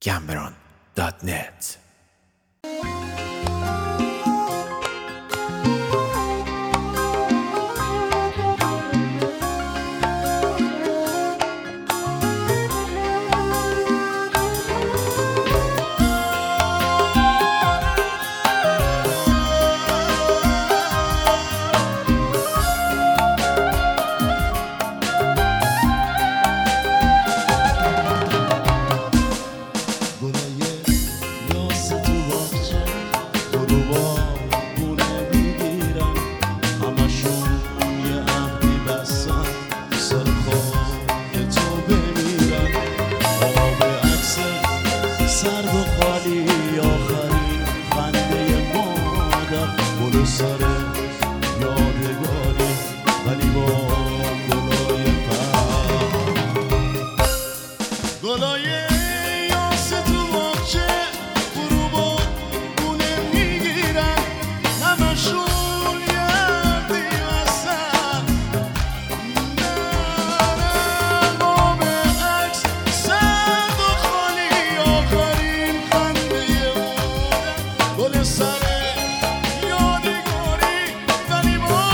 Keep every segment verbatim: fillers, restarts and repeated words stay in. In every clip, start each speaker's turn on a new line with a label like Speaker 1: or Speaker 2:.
Speaker 1: گمبران دات نت.
Speaker 2: سرد و خالی آخرین خنده مادر، گل سر یادگاری ولی با گلای پر، گلای یاس تو باغچه غروبا گونه میگیرن، همشون یردی وسط نرم آب عکس سرد و خالی آخرین خنده مادر، گل سر یادگاری ولی با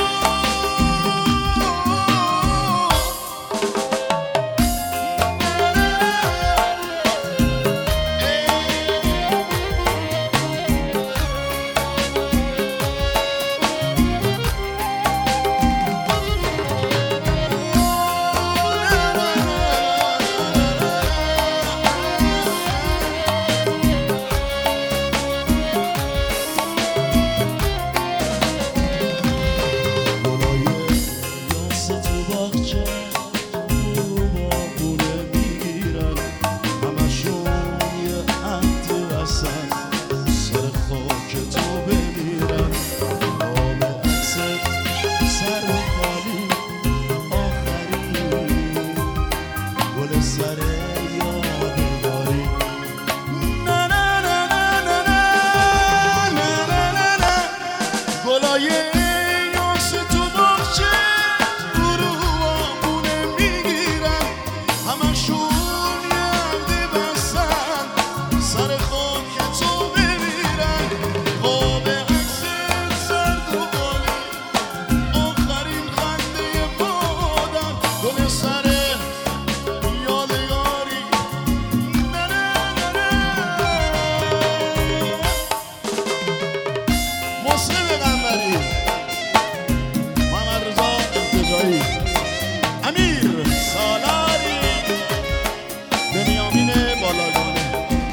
Speaker 2: امیر سالاری، بنیامین بالاگانه،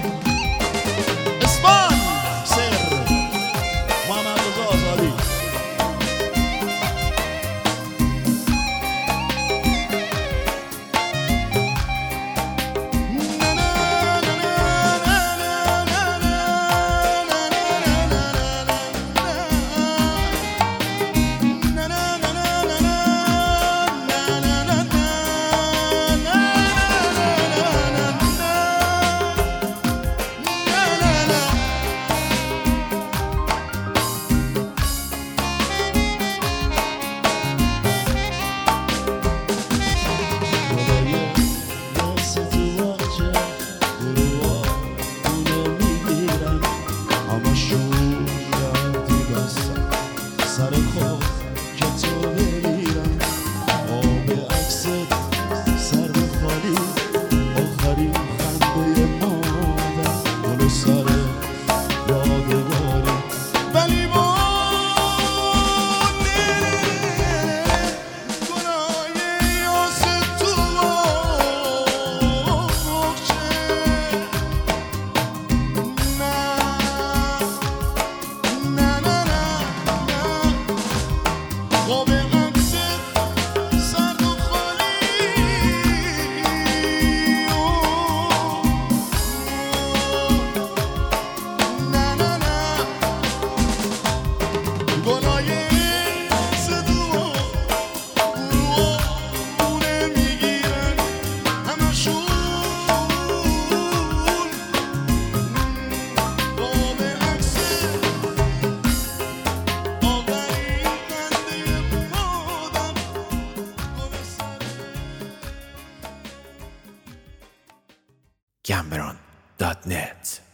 Speaker 2: اسپان سر، محمد رضا آزادی.
Speaker 1: گمبران dot net.